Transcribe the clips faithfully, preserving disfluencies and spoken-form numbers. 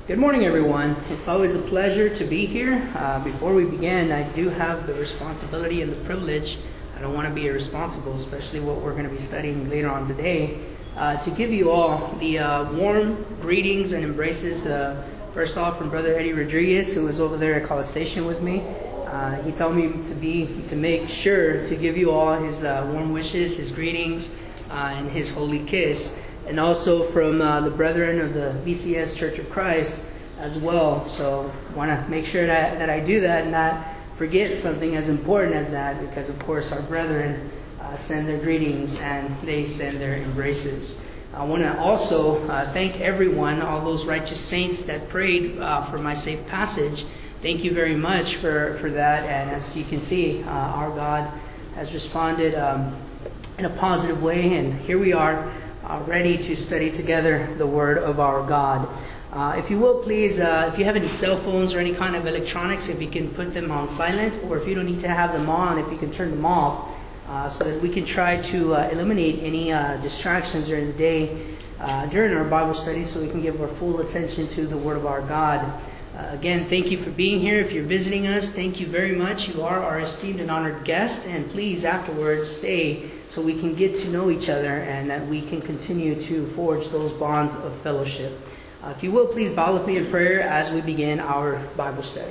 Good morning, everyone. It's always a pleasure to be here. Uh, before we begin, I do have the responsibility and the privilege, I don't want to be irresponsible, especially what we're going to be studying later on today, uh, to give you all the uh, warm greetings and embraces. Uh, first off, from Brother Eddie Rodriguez, who was over there at College Station with me. Uh, he told me to be to make sure to give you all his uh, warm wishes, his greetings, uh, and his holy kiss. And also from uh, the brethren of the V C S Church of Christ as well. So I want to make sure that, that I do that and not forget something as important as that, because of course our brethren uh, send their greetings and they send their embraces. I want to also uh, thank everyone, all those righteous saints that prayed uh, for my safe passage. Thank you very much for, for that. And as you can see, uh, our God has responded um, in a positive way. And here we are, uh, ready to study together the Word of our God. Uh, if you will, please, uh, if you have any cell phones or any kind of electronics, if you can put them on silent, or if you don't need to have them on, if you can turn them off, uh, so that we can try to uh, eliminate any uh, distractions during the day, uh, during our Bible study, so we can give our full attention to the Word of our God. Uh, again, thank you for being here. If you're visiting us, thank you very much. You are our esteemed and honored guest, and please, afterwards, stay so we can get to know each other and that we can continue to forge those bonds of fellowship. Uh, if you will, please bow with me in prayer as we begin our Bible study.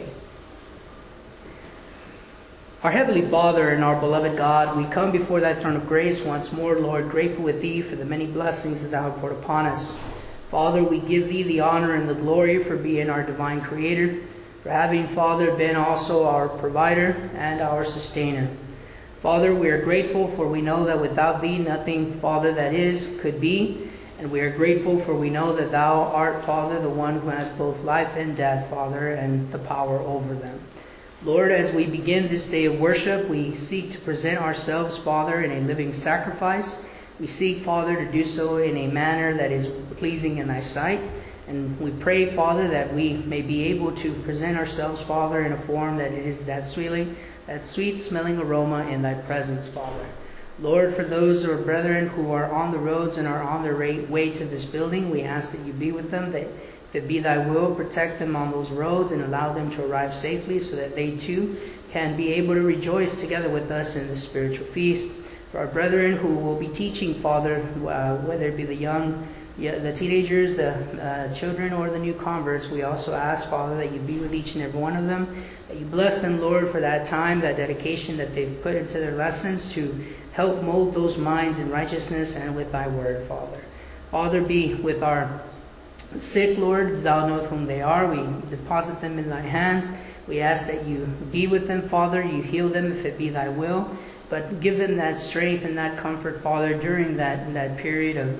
Our Heavenly Father and our beloved God, we come before Thy throne of grace once more, Lord, grateful with Thee for the many blessings that Thou hast poured upon us. Father, we give Thee the honor and the glory for being our divine Creator, for having, Father, been also our provider and our sustainer. Father, we are grateful, for we know that without Thee nothing, Father, that is, could be. And we are grateful, for we know that Thou art, Father, the one who has both life and death, Father, and the power over them. Lord, as we begin this day of worship, we seek to present ourselves, Father, in a living sacrifice. We seek, Father, to do so in a manner that is pleasing in Thy sight. And we pray, Father, that we may be able to present ourselves, Father, in a form that it is that sweetly, that sweet-smelling aroma in Thy presence, Father. Lord, for those or brethren who are on the roads and are on their way to this building, we ask that You be with them, that if it be Thy will, protect them on those roads and allow them to arrive safely so that they too can be able to rejoice together with us in the spiritual feast. For our brethren who will be teaching, Father, uh, whether it be the young, yeah, the teenagers, the uh, children, or the new converts, we also ask, Father, that You be with each and every one of them, that You bless them, Lord, for that time, that dedication that they've put into their lessons to help mold those minds in righteousness and with Thy word, Father. Father, be with our sick, Lord. Thou knowest whom they are. We deposit them in Thy hands. We ask that You be with them, Father. You heal them if it be Thy will. But give them that strength and that comfort, Father, during that, that period of,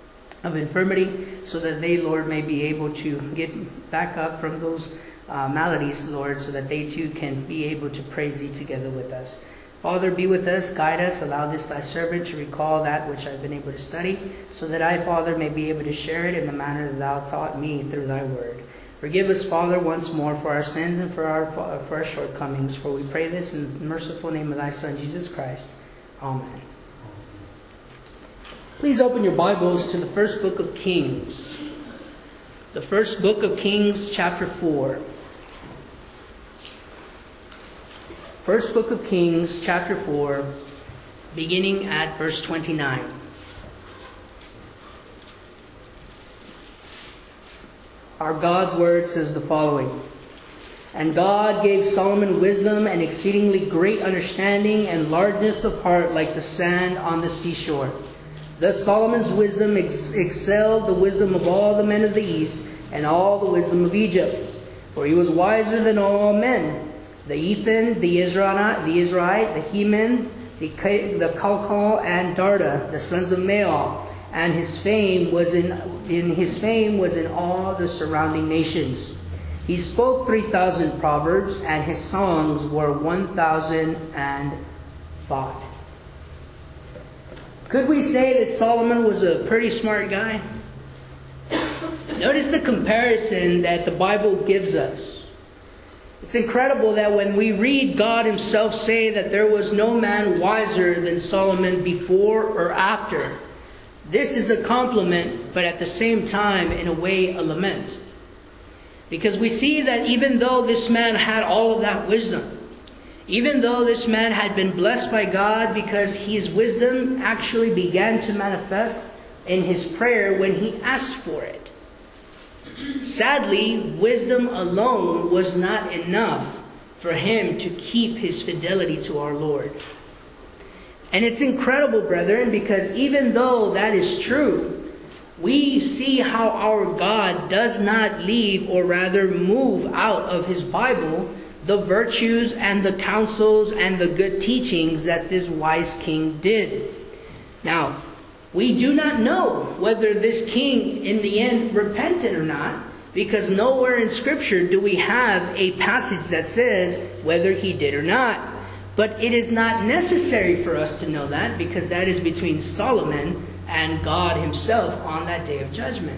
of infirmity, so that they, Lord, may be able to get back up from those uh, maladies, Lord, so that they too can be able to praise Thee together with us. Father, be with us, guide us, allow this Thy servant to recall that which I've been able to study, so that I, Father, may be able to share it in the manner that Thou taught me through Thy word. Forgive us, Father, once more for our sins and for our, for our shortcomings, for we pray this in the merciful name of Thy Son, Jesus Christ. Amen. Please open your Bibles to the first book of Kings. The first book of Kings, chapter four. First book of Kings, chapter four, beginning at verse twenty-nine. Our God's word says the following. And God gave Solomon wisdom and exceedingly great understanding and largeness of heart like the sand on the seashore. Thus Solomon's wisdom ex- excelled the wisdom of all the men of the east and all the wisdom of Egypt. For he was wiser than all men. The Ethan, the Israelite, the Israelite, the Heman, the the Calcol, and Darda, the sons of Maal, and his fame was in in his fame was in all the surrounding nations. He spoke three thousand proverbs, and his songs were one thousand and five. Could we say that Solomon was a pretty smart guy? Notice the comparison that the Bible gives us. It's incredible that when we read God Himself say that there was no man wiser than Solomon before or after, this is a compliment, but at the same time, in a way, a lament. Because we see that even though this man had all of that wisdom, even though this man had been blessed by God, because his wisdom actually began to manifest in his prayer when he asked for it. Sadly, wisdom alone was not enough for him to keep his fidelity to our Lord. And it's incredible, brethren, because even though that is true, we see how our God does not leave, or rather move out of his Bible, the virtues and the counsels and the good teachings that this wise king did. Now, we do not know whether this king in the end repented or not, because nowhere in Scripture do we have a passage that says whether he did or not. But it is not necessary for us to know that, because that is between Solomon and God himself on that day of judgment.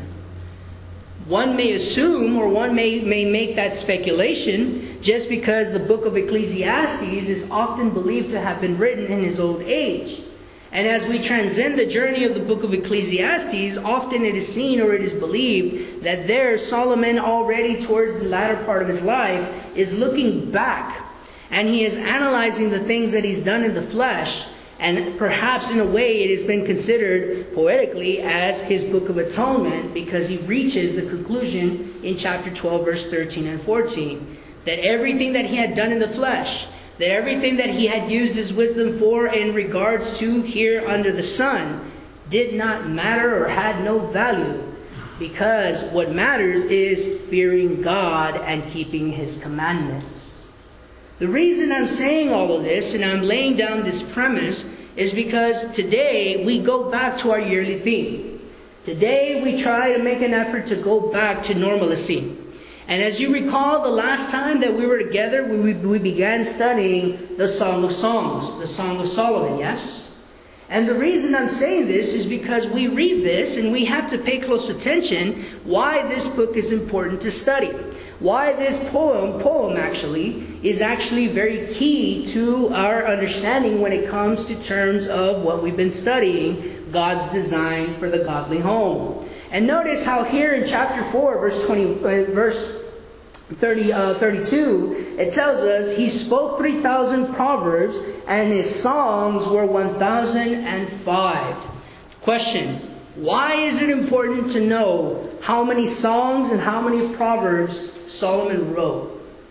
One may assume, or one may, may make that speculation, just because the book of Ecclesiastes is often believed to have been written in his old age. And as we transcend the journey of the book of Ecclesiastes, often it is seen, or it is believed, that there Solomon, already towards the latter part of his life, is looking back, and he is analyzing the things that he's done in the flesh. And perhaps in a way it has been considered poetically as his book of atonement, because he reaches the conclusion in chapter twelve, verse thirteen and fourteen, that everything that he had done in the flesh, that everything that he had used his wisdom for in regards to here under the sun, did not matter or had no value, because what matters is fearing God and keeping his commandments. The reason I'm saying all of this and I'm laying down this premise is because today we go back to our yearly theme. Today we try to make an effort to go back to normalcy. And as you recall, the last time that we were together, we, we began studying the Song of Songs, the Song of Solomon, yes? And the reason I'm saying this is because we read this and we have to pay close attention why this book is important to study. Why this poem, poem actually, is actually very key to our understanding when it comes to terms of what we've been studying, God's design for the godly home. And notice how here in chapter four, verse twenty, uh, verse thirty, uh, thirty-two, it tells us he spoke three thousand proverbs, and his songs were one thousand five. Question: why is it important to know how many songs and how many proverbs Solomon wrote?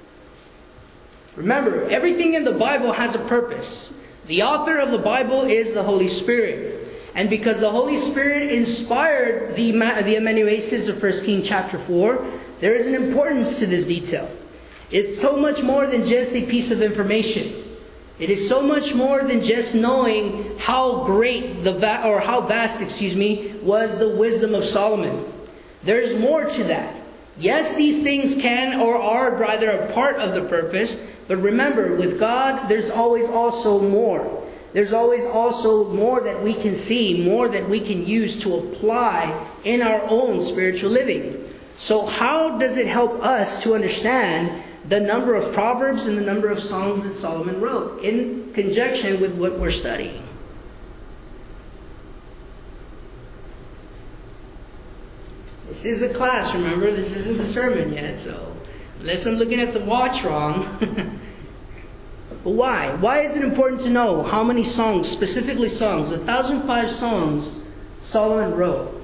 Remember, everything in the Bible has a purpose. The author of the Bible is the Holy Spirit. And because the Holy Spirit inspired the, the amanuensis of First Kings chapter four, there is an importance to this detail. It's so much more than just a piece of information. It is so much more than just knowing how great the va- or how vast, excuse me, was the wisdom of Solomon. There's more to that. Yes, these things can or are rather a part of the purpose, but remember, with God, there's always also more. There's always also more that we can see, more that we can use to apply in our own spiritual living. So how does it help us to understand the number of proverbs and the number of songs that Solomon wrote in conjunction with what we're studying? This is a class, remember? This isn't the sermon yet, so unless I'm looking at the watch wrong. But why? Why is it important to know how many songs, specifically songs, one thousand five songs Solomon wrote?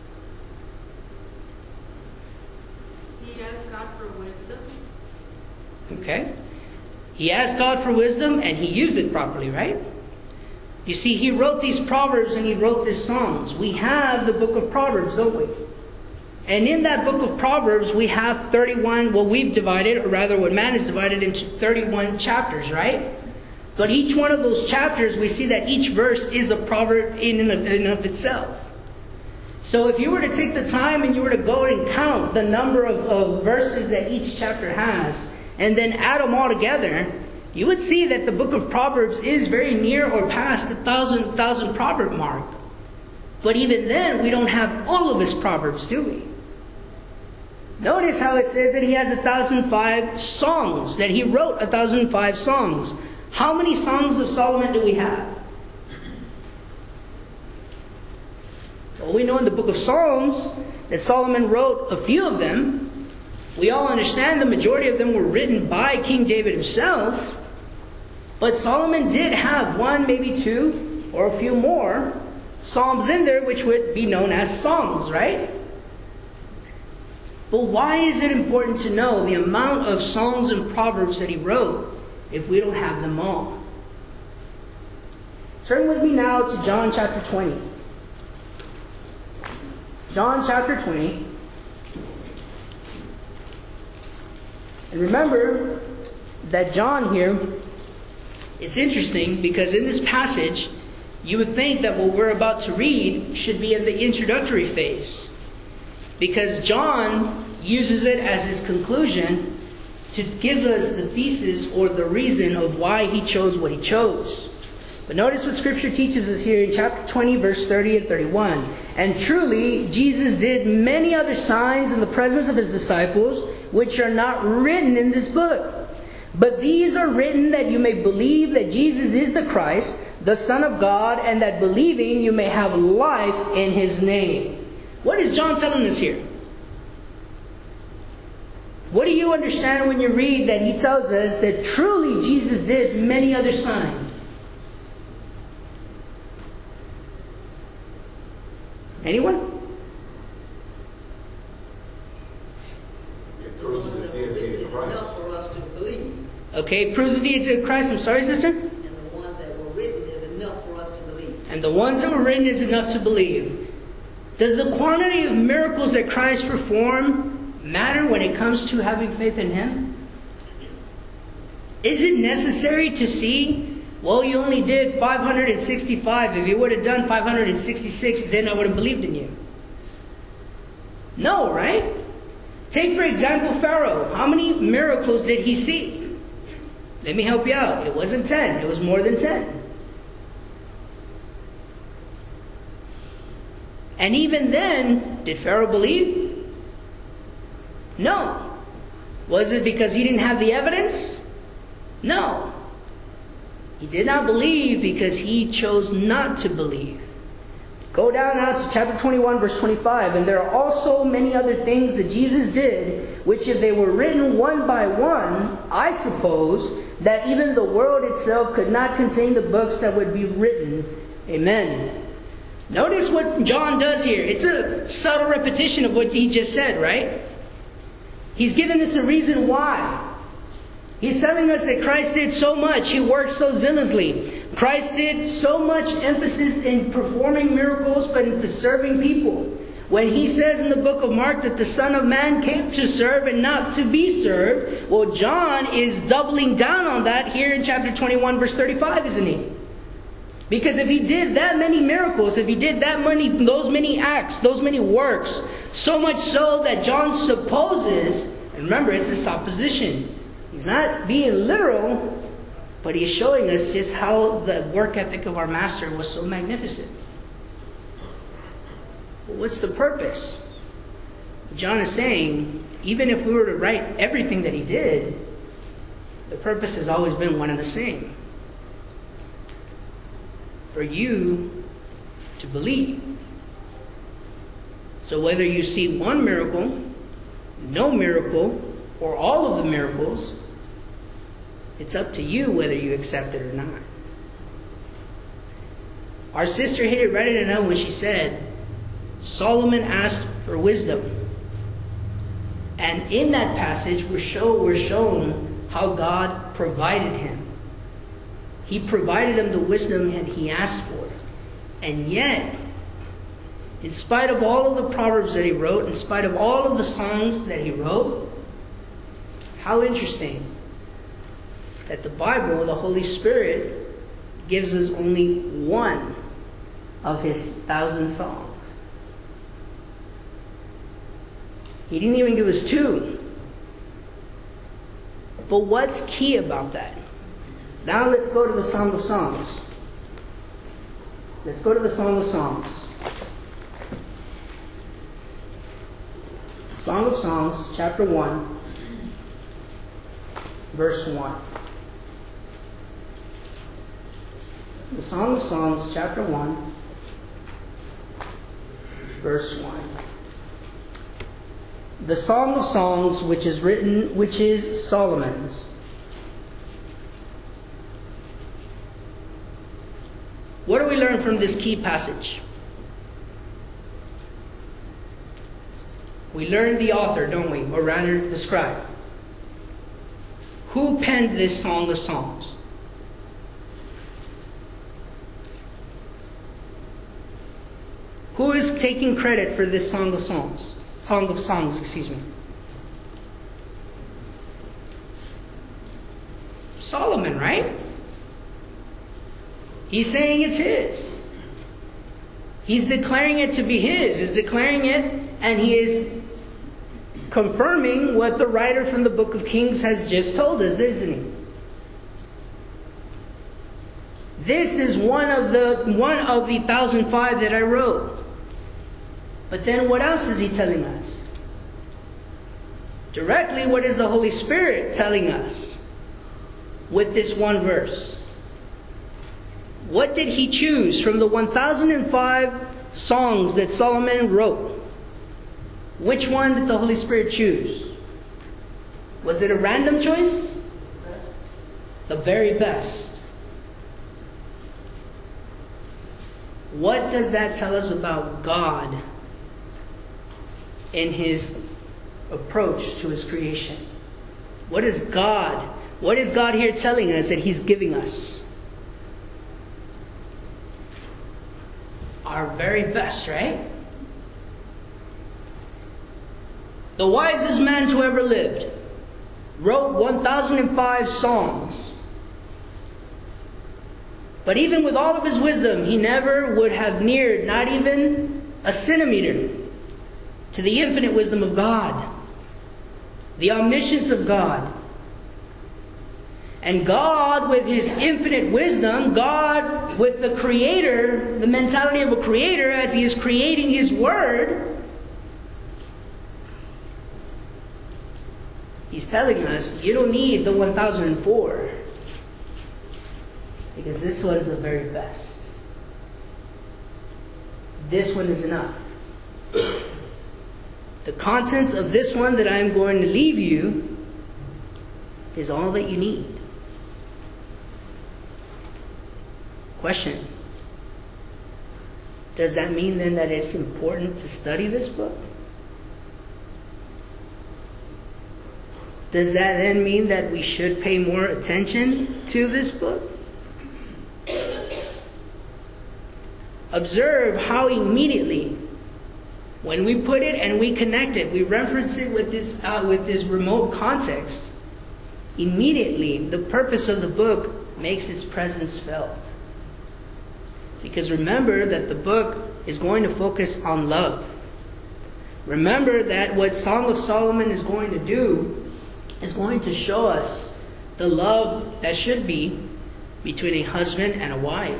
He asked God for wisdom. Okay. He asked God for wisdom and he used it properly, right? You see, he wrote these proverbs and he wrote these songs. We have the book of Proverbs, don't we? And in that book of Proverbs, we have thirty-one, well, we've divided, or rather what man is divided into thirty-one chapters, right? But each one of those chapters, we see that each verse is a proverb in and of itself. So if you were to take the time and you were to go and count the number of, of verses that each chapter has, and then add them all together, you would see that the book of Proverbs is very near or past the thousand, thousand proverb mark. But even then, we don't have all of his proverbs, do we? Notice how it says that he has one thousand five songs, that he wrote one thousand five songs. How many songs of Solomon do we have? Well, we know in the book of Psalms that Solomon wrote a few of them. We all understand the majority of them were written by King David himself. But Solomon did have one, maybe two, or a few more psalms in there, which would be known as songs, right? But why is it important to know the amount of songs and proverbs that he wrote if we don't have them all? Turn with me now to John chapter twenty. John chapter twenty. And remember that John here, it's interesting because in this passage, you would think that what we're about to read should be in the introductory phase. Because John uses it as his conclusion to give us the thesis or the reason of why he chose what he chose. But notice what Scripture teaches us here in chapter twenty, verse thirty and thirty-one. And truly, Jesus did many other signs in the presence of his disciples, which are not written in this book. But these are written that you may believe that Jesus is the Christ, the Son of God, and that believing you may have life in his name. What is John telling us here? What do you understand when you read that he tells us that truly Jesus did many other signs? Anyone? It proves the deity of Christ. Enough for us to believe. Okay, proves the deity of Christ. I'm sorry, sister? And the ones that were written is enough for us to believe. And the ones that were written is enough to believe. Does the quantity of miracles that Christ performed matter when it comes to having faith in him? Is it necessary to see, well, you only did five hundred sixty-five. If you would have done five hundred sixty-six, then I would have believed in you. No, right? Take, for example, Pharaoh. How many miracles did he see? Let me help you out. It wasn't ten. It was more than ten. And even then, did Pharaoh believe? No. Was it because he didn't have the evidence? No. He did not believe because he chose not to believe. Go down now to chapter twenty-one, verse twenty-five. And there are also many other things that Jesus did, which if they were written one by one, I suppose that even the world itself could not contain the books that would be written. Amen. Notice what John does here. It's a subtle repetition of what he just said, right? He's given us a reason why. He's telling us that Christ did so much. He worked so zealously. Christ did so much emphasis in performing miracles, but in preserving people. When he says in the book of Mark that the Son of Man came to serve and not to be served, well, John is doubling down on that here in chapter twenty-one, verse thirty-five, isn't he? Because if he did that many miracles, if he did that many, those many acts, those many works, so much so that John supposes, and remember, it's a supposition. He's not being literal, but he's showing us just how the work ethic of our master was so magnificent. Well, what's the purpose? John is saying, even if we were to write everything that he did, the purpose has always been one and the same. For you to believe. So whether you see one miracle, no miracle, or all of the miracles, it's up to you whether you accept it or not. Our sister hit it right in the note when she said, Solomon asked for wisdom. And in that passage, we're, show, we're shown how God provided him. He provided him the wisdom that he asked for. And yet, in spite of all of the proverbs that he wrote, in spite of all of the songs that he wrote, how interesting that the Bible, the Holy Spirit, gives us only one of his thousand songs. He didn't even give us two. But what's key about that? Now let's go to the Song of Songs. Let's go to the Song of Songs. Song of Songs, chapter one, verse one. The Song of Songs, chapter one, verse one. the Song of Songs, which is written, which is Solomon's. What do we learn from this key passage? We learn the author, don't we? Or rather, the scribe. Who penned this Song of Songs? Who is taking credit for this Song of Songs? Song of Songs, excuse me. Solomon, right? He's saying it's his. He's declaring it to be his. He's declaring it, and he is confirming what the writer from the book of Kings has just told us, isn't he? This is one of the one of the thousand five that I wrote. But then what else is he telling us? Directly, what is the Holy Spirit telling us with this one verse? What did he choose from the one thousand five songs that Solomon wrote? Which one did the Holy Spirit choose? Was it a random choice? The very best. What does that tell us about God in his approach to his creation? What is God? What is God here telling us that he's giving us? Our very best, right? The wisest man who ever lived wrote one thousand five songs. But even with all of his wisdom, he never would have neared, not even a centimeter, to the infinite wisdom of God, the omniscience of God. And God, with his infinite wisdom, God with the creator, the mentality of a creator as he is creating his word, he's telling us, you don't need the one thousand four. Because this one is the very best. This one is enough. The contents of this one that I am going to leave you is all that you need. Question. Does that mean then that it's important to study this book? Does that then mean that we should pay more attention to this book? Observe how immediately, when we put it and we connect it, we reference it with this uh, with this remote context, immediately the purpose of the book makes its presence felt. Because remember that the book is going to focus on love. Remember that what Song of Solomon is going to do is going to show us the love that should be between a husband and a wife.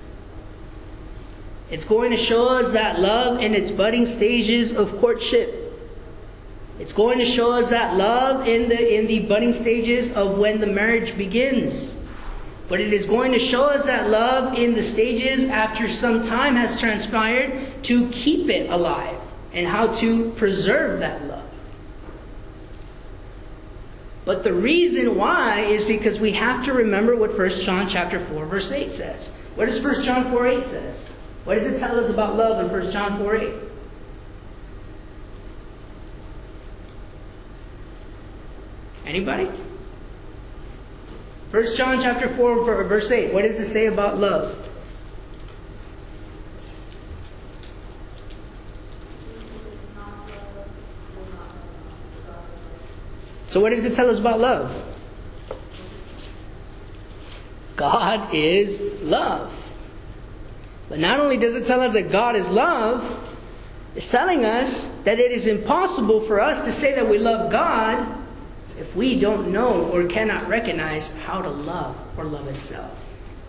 It's going to show us that love in its budding stages of courtship. It's going to show us that love in the in the budding stages of when the marriage begins. But it is going to show us that love in the stages after some time has transpired to keep it alive and how to preserve that love. But the reason why is because we have to remember what First John chapter four verse eight says. What does First John four eight says? What does it tell us about love in First John four eight? Anybody? First John chapter four verse eight. What does it say about love? So what does it tell us about love? God is love. But not only does it tell us that God is love, it's telling us that it is impossible for us to say that we love God if we don't know or cannot recognize how to love or love itself.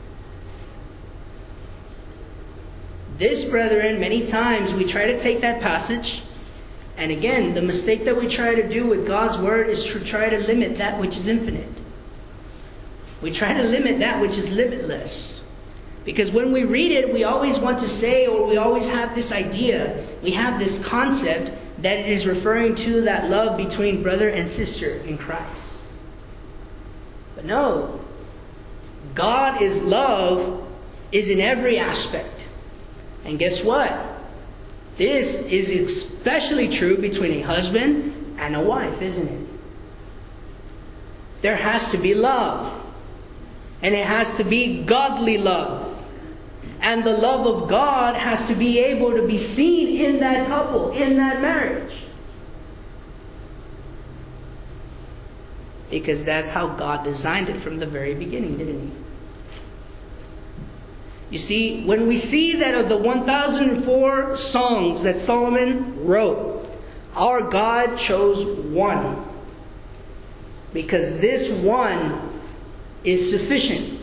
This, brethren, many times we try to take that passage, and again, the mistake that we try to do with God's word is to try to limit that which is infinite. We try to limit that which is limitless. Because when we read it, we always want to say, or we always have this idea, we have this concept that it is referring to that love between brother and sister in Christ. But no, God is love, is in every aspect. And guess what? This is especially true between a husband and a wife, isn't it? There has to be love. And it has to be godly love. And the love of God has to be able to be seen in that couple, in that marriage. Because that's how God designed it from the very beginning, didn't He? You see, when we see that of the one thousand four songs that Solomon wrote, our God chose one. Because this one is sufficient.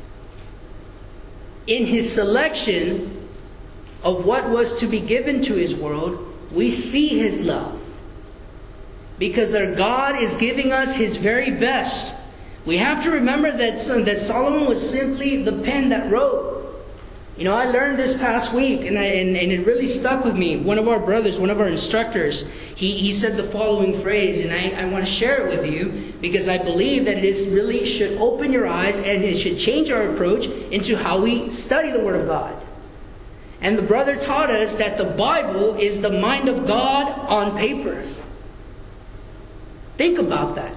In His selection of what was to be given to His world, we see His love. Because our God is giving us His very best. We have to remember that, that Solomon was simply the pen that wrote. You know, I learned this past week, and, I, and, and it really stuck with me. One of our brothers, one of our instructors, he, he said the following phrase, and I, I want to share it with you because I believe that this really should open your eyes and it should change our approach into how we study the Word of God. And the brother taught us that the Bible is the mind of God on paper. Think about that.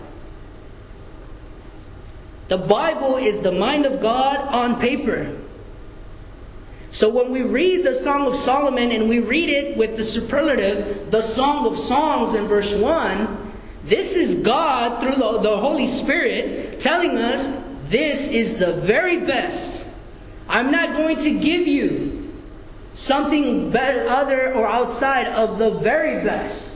The Bible is the mind of God on paper. So when we read the Song of Solomon and we read it with the superlative, the Song of Songs in verse one, this is God through the, the Holy Spirit telling us this is the very best. I'm not going to give you something better, other or outside of the very best.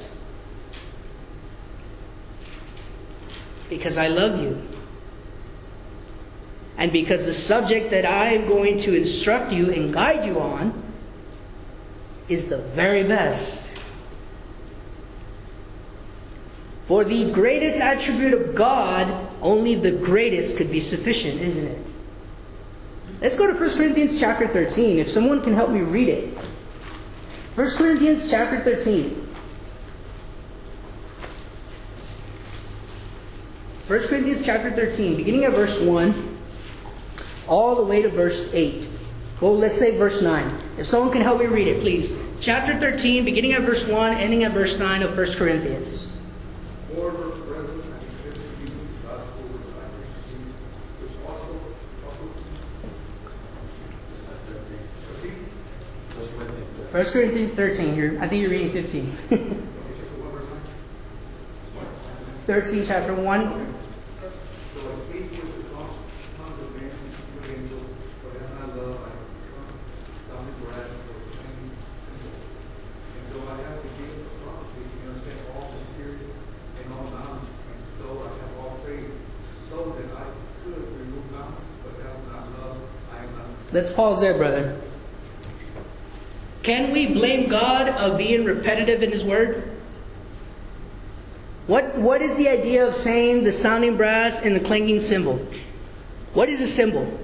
Because I love you. And because the subject that I am going to instruct you and guide you on is the very best. For the greatest attribute of God, only the greatest could be sufficient, isn't it? Let's go to First Corinthians chapter thirteen, if someone can help me read it. First Corinthians chapter thirteen. First Corinthians chapter thirteen, beginning at verse one. All the way to verse eight. Well, let's say verse nine. If someone can help me read it, please. Chapter thirteen, beginning at verse one, ending at verse nine of First Corinthians. Moreover, brethren, I declare to you the gospel which I received, which also, also First Corinthians thirteen. You're, I think you're reading fifteen. thirteen, chapter one. Let's pause there, brother. Can we blame God of being repetitive in His Word? What, what is the idea of saying the sounding brass and the clanging cymbal? What is a cymbal?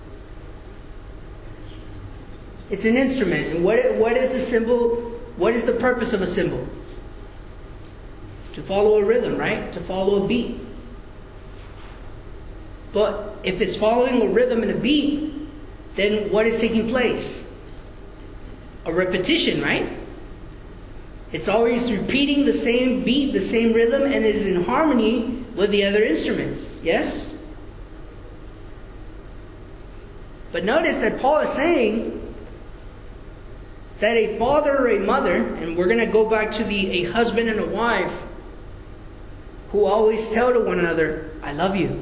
It's an instrument. And what, what is the cymbal? What is the purpose of a cymbal? To follow a rhythm, right? To follow a beat. But if it's following a rhythm and a beat, then what is taking place? A repetition, right? It's always repeating the same beat, the same rhythm, and it is in harmony with the other instruments. Yes? But notice that Paul is saying that a father or a mother, and we're going to go back to the a husband and a wife, who always tell to one another, I love you.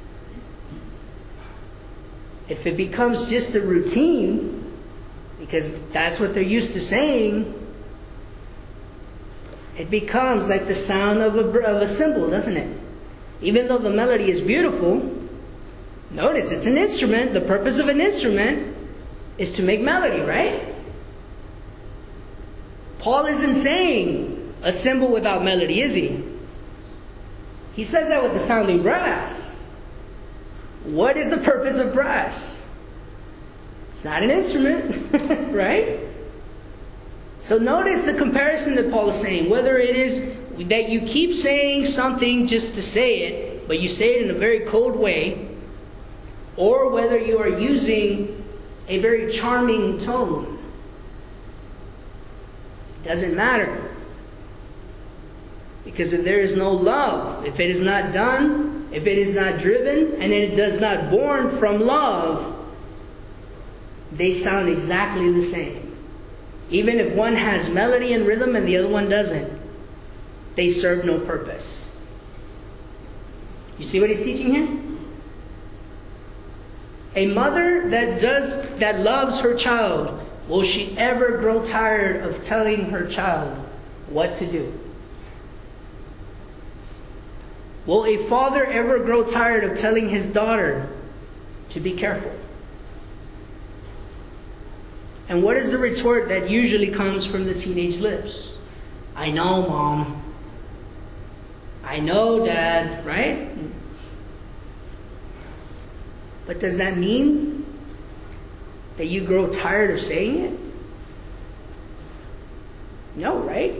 If it becomes just a routine, because that's what they're used to saying, it becomes like the sound of a, of a cymbal, doesn't it? Even though the melody is beautiful, notice it's an instrument. The purpose of an instrument is to make melody, right? Paul isn't saying a cymbal without melody, is he? He says that with the sounding brass. What is the purpose of brass? It's not an instrument, right? So notice the comparison that Paul is saying. Whether it is that you keep saying something just to say it, but you say it in a very cold way, or whether you are using a very charming tone. It doesn't matter. Because if there is no love, if it is not done, if it is not driven, and it does not born from love, they sound exactly the same. Even if one has melody and rhythm and the other one doesn't, they serve no purpose. You see what he's teaching here? A mother that does that loves her child, will she ever grow tired of telling her child what to do? Will a father ever grow tired of telling his daughter to be careful? And what is the retort that usually comes from the teenage lips? I know, Mom. I know, Dad, right? But does that mean that you grow tired of saying it? No, right?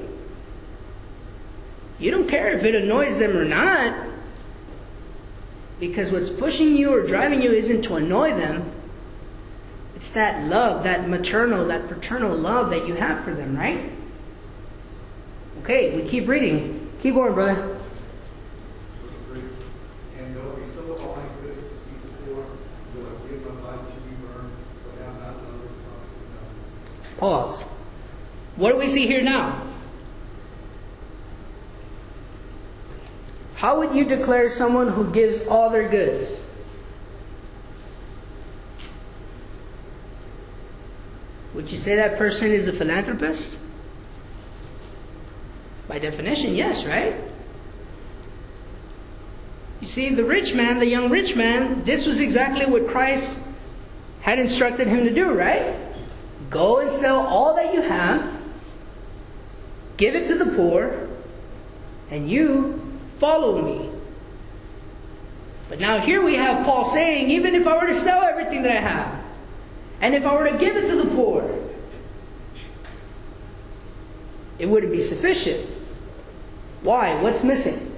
You don't care if it annoys them or not. Because what's pushing you or driving you isn't to annoy them. It's that love, that maternal, that paternal love that you have for them, right? Okay, we keep reading. Keep going, brother. Verse three. And though we still all my goods to feed the poor, though I give my life to be burned, but I have not love, it profits me nothing. Pause. What do we see here now? How would you declare someone who gives all their goods? Would you say that person is a philanthropist? By definition, yes, right? You see, the rich man, the young rich man, this was exactly what Christ had instructed him to do, right? Go and sell all that you have, give it to the poor, and you follow me. But now here we have Paul saying, even if I were to sell everything that I have, and if I were to give it to the poor, it wouldn't be sufficient. Why? What's missing?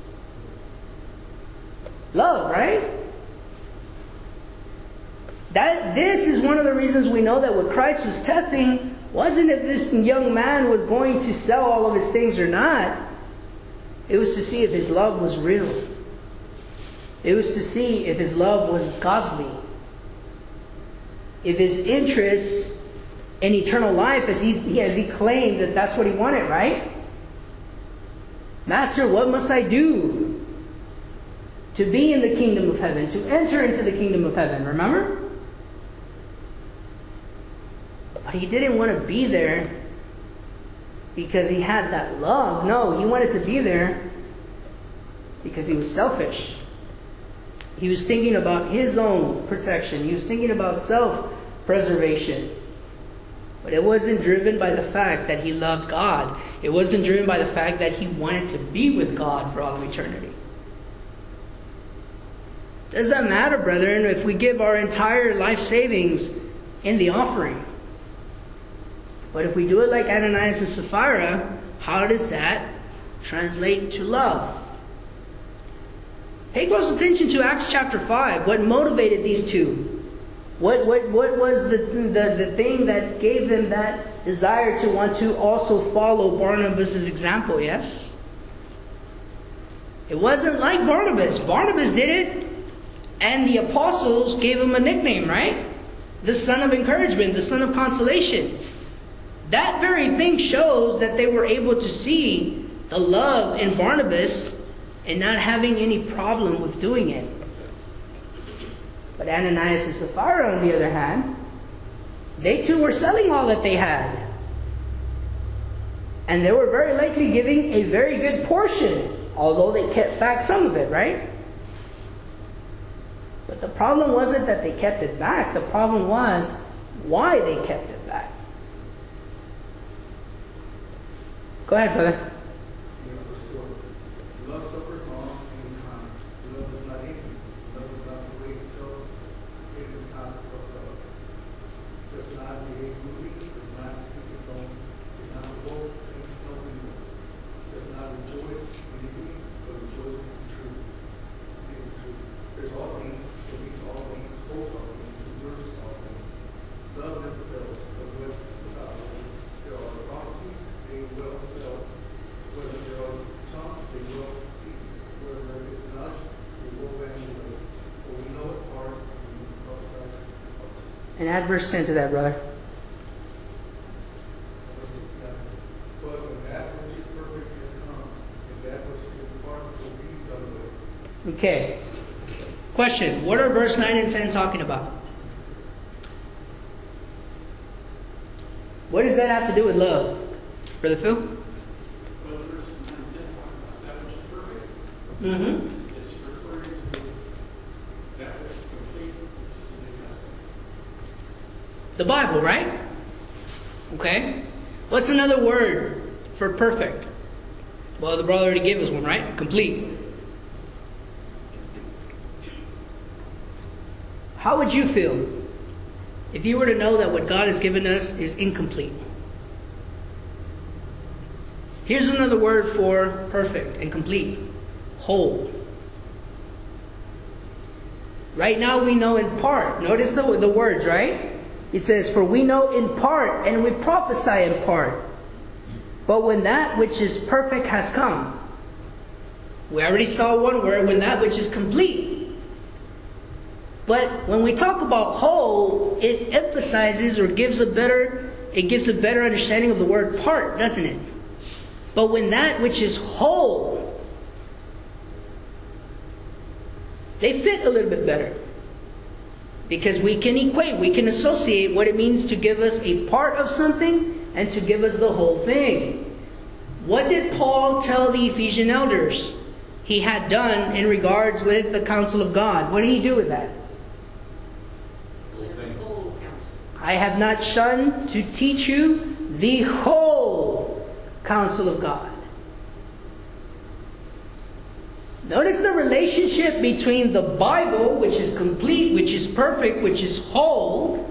Love, right? That this is one of the reasons we know that what Christ was testing wasn't if this young man was going to sell all of his things or not. It was to see if his love was real. It was to see if his love was godly. If his interest in eternal life, as he, as he claimed that that's what he wanted, right? Master, what must I do to be in the kingdom of heaven, to enter into the kingdom of heaven? Remember? But he didn't want to be there because he had that love. No, he wanted to be there because he was selfish. He was thinking about his own protection. He was thinking about self-preservation. But it wasn't driven by the fact that he loved God. It wasn't driven by the fact that he wanted to be with God for all of eternity. Does that matter, brethren, if we give our entire life savings in the offering? But if we do it like Ananias and Sapphira, how does that translate to love? Pay close attention to Acts chapter five. What motivated these two? What what what was the, the, the thing that gave them that desire to want to also follow Barnabas' example, yes? It wasn't like Barnabas. Barnabas did it, and the apostles gave him a nickname, right? The son of encouragement, the son of consolation. That very thing shows that they were able to see the love in Barnabas and not having any problem with doing it. But Ananias and Sapphira, on the other hand, they too were selling all that they had. And they were very likely giving a very good portion, although they kept back some of it, right? But the problem wasn't that they kept it back. The problem was why they kept it back. Go ahead, brother. Yeah, verse four. Love suffers long and is kind. Love is not angry. Love does not parade itself. It is not puffed up. Does not behave rudely. Does not seek its own. Does not provoke things no evil. Does not rejoice in iniquity, but rejoice in truth. In the truth. There's all things, believes all things, hopes all things, endures all things. Love never fails, but with without hope. There are prophecies, they will fail. Whether there are tongues, they will cease. Whether there is knowledge, they will vanish away. For we know it part, and we prophesy in part. And add verse ten to that, brother. But when that which is perfect has come, and that which is in part will be done away. Okay. Question. What are verse nine and ten talking about? What does that have to do with love? Brother Phil? Well, verse nine and ten talk about that which is perfect. Mm-hmm. It's referring to that which is complete, which is the New Testament. The Bible, right? Okay. What's another word for perfect? Well, the brother already gave us one, right? Complete. How would you feel if you were to know that what God has given us is incomplete? Here's another word for perfect and complete. Whole. Right now we know in part. Notice the, the words, right? It says, for we know in part and we prophesy in part. But when that which is perfect has come. We already saw one word, when that which is complete. But when we talk about whole, it emphasizes or gives a better, it gives a better understanding of the word part, doesn't it? But when that which is whole, they fit a little bit better. Because we can equate, we can associate what it means to give us a part of something and to give us the whole thing. What did Paul tell the Ephesian elders he had done in regards with the counsel of God? What did he do with that? Whole counsel. I have not shunned to teach you the whole counsel of God. Notice the relationship between the Bible, which is complete, which is perfect, which is whole,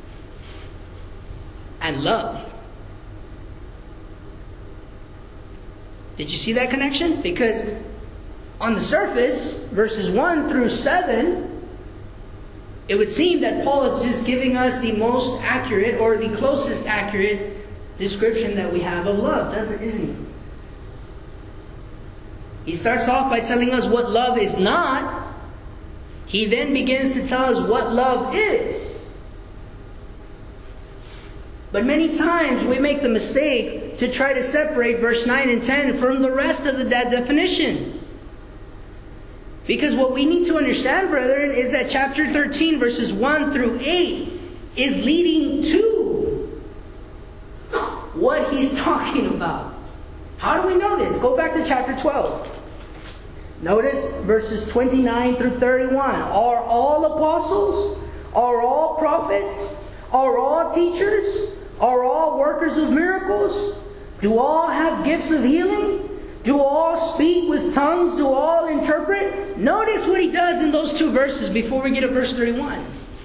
and love. Did you see that connection? Because on the surface, verses one through seven, it would seem that Paul is just giving us the most accurate or the closest accurate description that we have of love, doesn't isn't he? He starts off by telling us what love is not. He then begins to tell us what love is. But many times we make the mistake to try to separate verse nine and ten from the rest of the, that definition. Because what we need to understand, brethren, is that chapter thirteen, verses one through eight, is leading to what he's talking about. How do we know this? Go back to chapter twelve. Notice verses twenty-nine through thirty-one. Are all apostles? Are all prophets? Are all teachers? Are all workers of miracles? Do all have gifts of healing? Do all speak with tongues? Do all interpret? Notice what he does in those two verses before we get to verse thirty-one.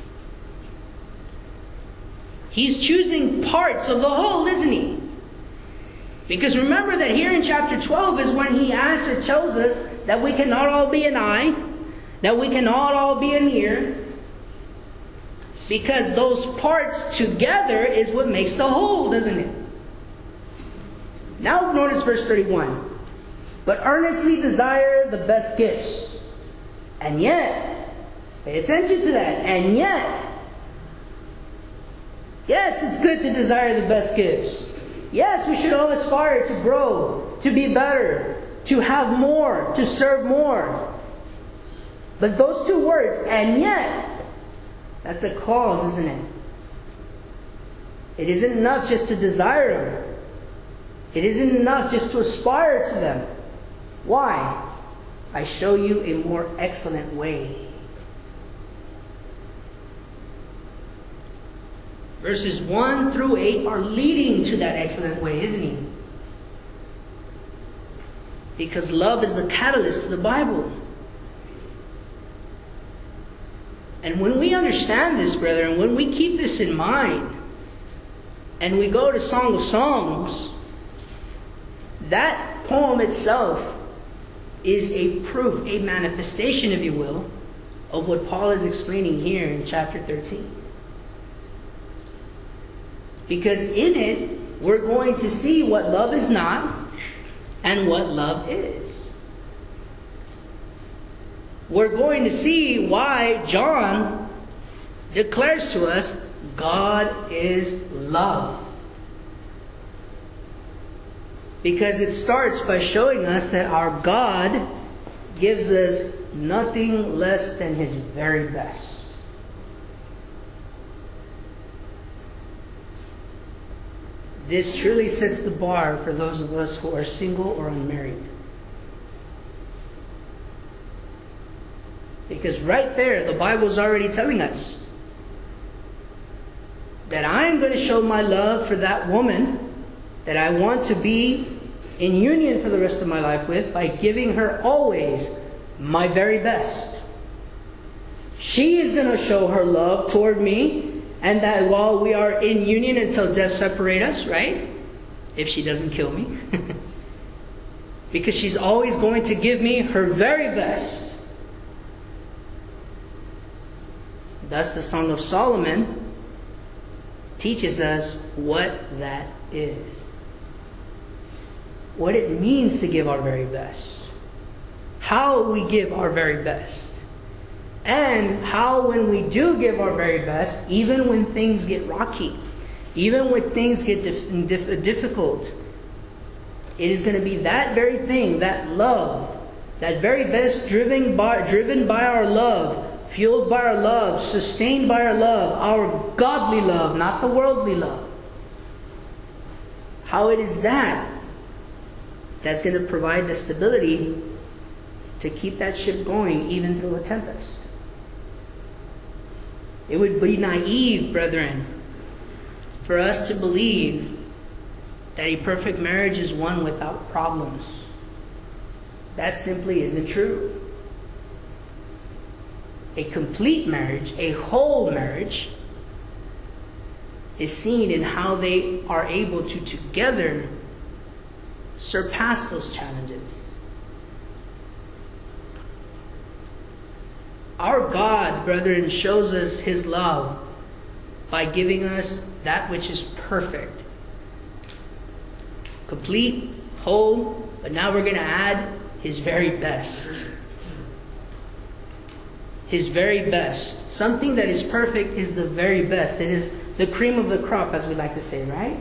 He's choosing parts of the whole, isn't he? Because remember that here in chapter twelve is when he asks or tells us that we cannot all be an eye, that we cannot all be an ear, because those parts together is what makes the whole, doesn't it? Now notice verse thirty-one. But earnestly desire the best gifts. And yet, pay attention to that, and yet, yes, it's good to desire the best gifts. Yes, we should all aspire to grow, to be better, to have more, to serve more. But those two words, and yet, that's a clause, isn't it? It isn't enough just to desire them. It isn't enough just to aspire to them. Why? I show you a more excellent way. Verses one through eight are leading to that excellent way, isn't he? Because love is the catalyst of the Bible. And when we understand this, brethren, when we keep this in mind, and we go to Song of Songs, that poem itself is a proof, a manifestation, if you will, of what Paul is explaining here in chapter thirteen. Because in it, we're going to see what love is not and what love is. We're going to see why John declares to us God is love. Because it starts by showing us that our God gives us nothing less than His very best. This truly sets the bar for those of us who are single or unmarried. Because right there, the Bible is already telling us that I'm going to show my love for that woman that I want to be in union for the rest of my life with by giving her always my very best. She is going to show her love toward me, and that while we are in union until death separate us, right? If she doesn't kill me. Because she's always going to give me her very best. Thus the Song of Solomon teaches us what that is. What it means to give our very best. How we give our very best. And how when we do give our very best, even when things get rocky, even when things get dif- dif- difficult, it is going to be that very thing, that love, that very best driven by, driven by our love, fueled by our love, sustained by our love, our godly love, not the worldly love. How it is that that's going to provide the stability to keep that ship going even through a tempest. It would be naive, brethren, for us to believe that a perfect marriage is one without problems. That simply isn't true. A complete marriage, a whole marriage, is seen in how they are able to together surpass those challenges. Our God, brethren, shows us His love by giving us that which is perfect. Complete, whole, but now we're going to add His very best. His very best. Something that is perfect is the very best. It is the cream of the crop, as we like to say, right?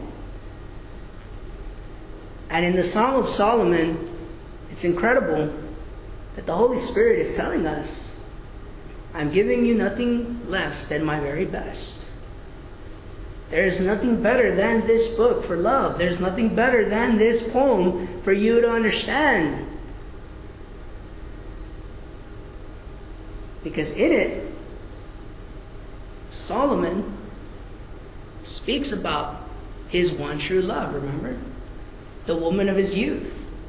And in the Song of Solomon, it's incredible that the Holy Spirit is telling us, I'm giving you nothing less than my very best. There is nothing better than this book for love. There's nothing better than this poem for you to understand. Because in it, Solomon speaks about his one true love, remember? The woman of his youth.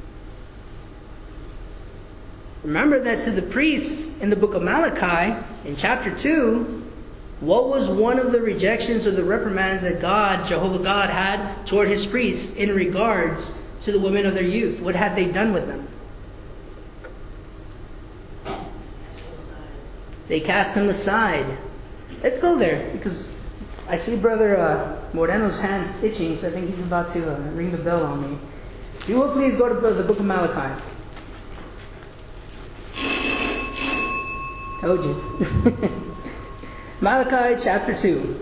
Remember that to the priests in the book of Malachi, in chapter two, what was one of the rejections or the reprimands that God, Jehovah God, had toward His priests in regards to the women of their youth? What had they done with them? They cast them aside. Let's go there, because I see Brother uh, Moreno's hands itching, so I think he's about to uh, ring the bell on me. If you will please go to the book of Malachi. Told you. Malachi chapter two.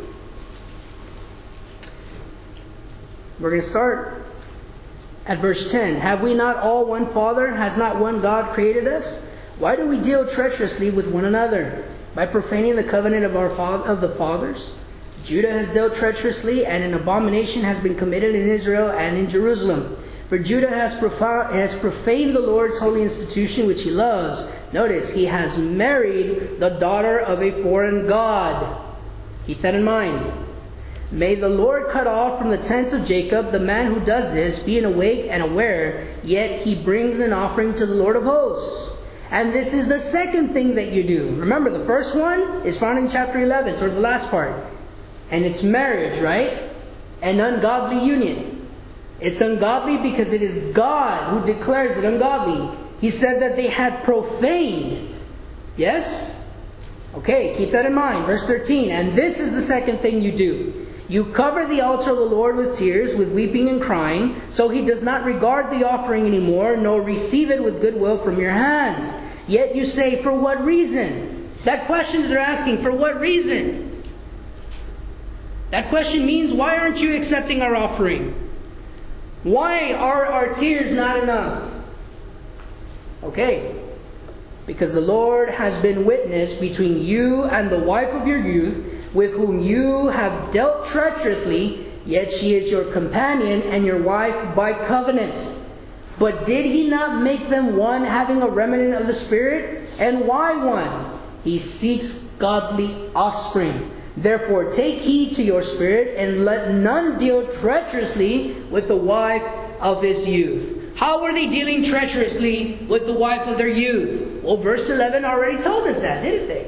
We're going to start at verse ten. Have we not all one Father? Has not one God created us? Why do we deal treacherously with one another? By profaning the covenant of our fa- of the fathers? Judah has dealt treacherously, and an abomination has been committed in Israel and in Jerusalem. For Judah has, profa- has profaned the Lord's holy institution which he loves. Notice, he has married the daughter of a foreign god. Keep that in mind. May the Lord cut off from the tents of Jacob the man who does this, being awake and aware, yet he brings an offering to the Lord of hosts. And this is the second thing that you do. Remember, the first one is found in chapter eleven, toward the last part. And it's marriage, right? an ungodly union. It's ungodly because it is God who declares it ungodly. He said that they had profaned. Yes? Okay, keep that in mind. Verse thirteen. And this is the second thing you do. You cover the altar of the Lord with tears, with weeping and crying, so He does not regard the offering anymore, nor receive it with goodwill from your hands. Yet you say, for what reason? That question they're asking, for what reason? That question means, why aren't you accepting our offering? Why are our tears not enough? Okay, because the Lord has been witness between you and the wife of your youth, with whom you have dealt treacherously, yet she is your companion and your wife by covenant. But did He not make them one, having a remnant of the Spirit? And why one? He seeks godly offspring. Therefore take heed to your spirit, and let none deal treacherously with the wife of his youth. How were they dealing treacherously with the wife of their youth? Well, verse eleven already told us that, didn't they?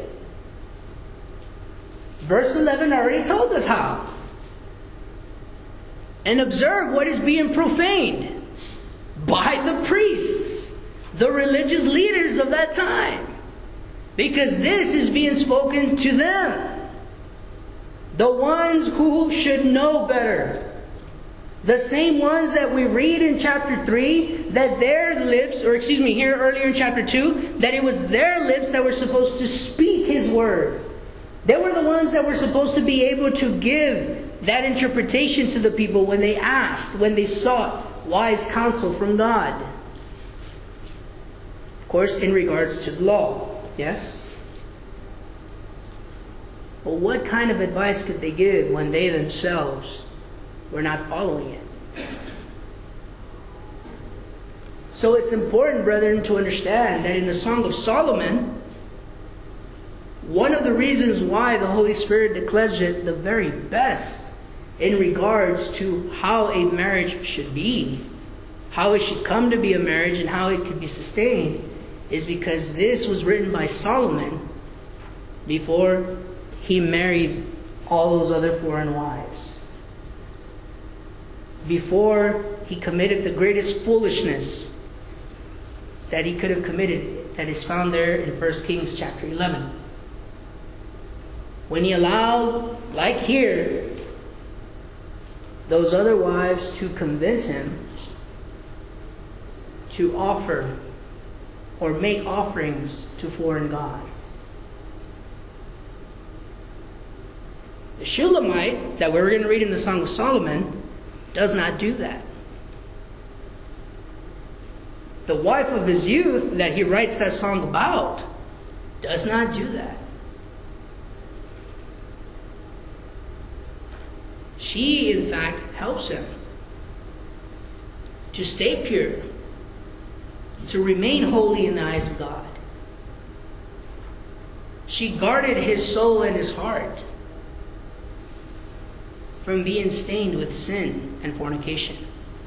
Verse eleven already told us how. And observe what is being profaned by the priests, the religious leaders of that time. Because this is being spoken to them. The ones who should know better. The same ones that we read in chapter three, that their lips, or excuse me, here earlier in chapter two, that it was their lips that were supposed to speak His word. They were the ones that were supposed to be able to give that interpretation to the people when they asked, when they sought wise counsel from God. Of course, in regards to the law. Yes? But what kind of advice could they give when they themselves were not following it? So it's important, brethren, to understand that in the Song of Solomon, one of the reasons why the Holy Spirit declares it the very best in regards to how a marriage should be, how it should come to be a marriage, and how it could be sustained, is because this was written by Solomon before he married all those other foreign wives. Before he committed the greatest foolishness that he could have committed, that is found there in First Kings chapter eleven. When he allowed, like here, those other wives to convince him to offer or make offerings to foreign gods. The Shulamite that we're going to read in the Song of Solomon does not do that. The wife of his youth that he writes that song about does not do that. She, in fact, helps him to stay pure, to remain holy in the eyes of God. She guarded his soul and his heart from being stained with sin and fornication.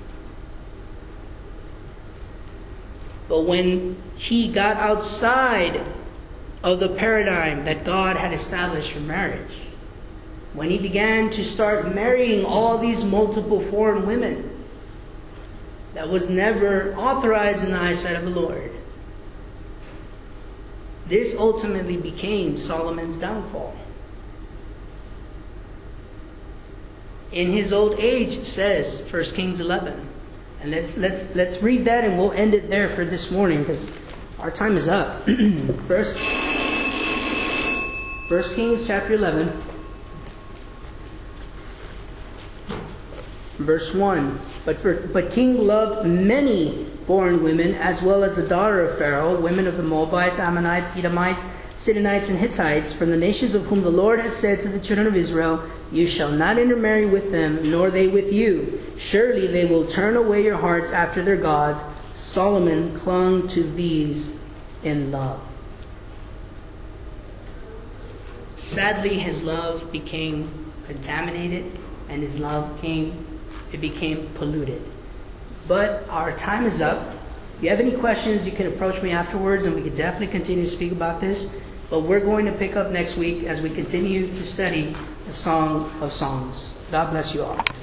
But when he got outside of the paradigm that God had established for marriage, when he began to start marrying all these multiple foreign women, that was never authorized in the eyesight of the Lord, this ultimately became Solomon's downfall. In his old age, it says, First Kings eleven. And let's let's let's read that, and we'll end it there for this morning because our time is up. First, First Kings chapter eleven, verse one. But for but King loved many foreign women, as well as the daughter of Pharaoh, women of the Moabites, Ammonites, Edomites, Sidonites, and Hittites, from the nations of whom the Lord had said to the children of Israel, "You shall not intermarry with them, nor they with you. Surely they will turn away your hearts after their gods." Solomon clung to these in love. Sadly, his love became contaminated, and his love came, it became polluted. But our time is up. If you have any questions, you can approach me afterwards, and we can definitely continue to speak about this. But we're going to pick up next week as we continue to study the Song of Songs. God bless you all.